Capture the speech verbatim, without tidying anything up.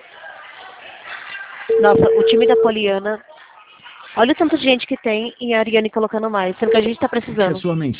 Nossa, o time da Poliana. Olha o tanto de gente que tem e a Ariane colocando mais, sendo que a gente tá O que a precisando. sua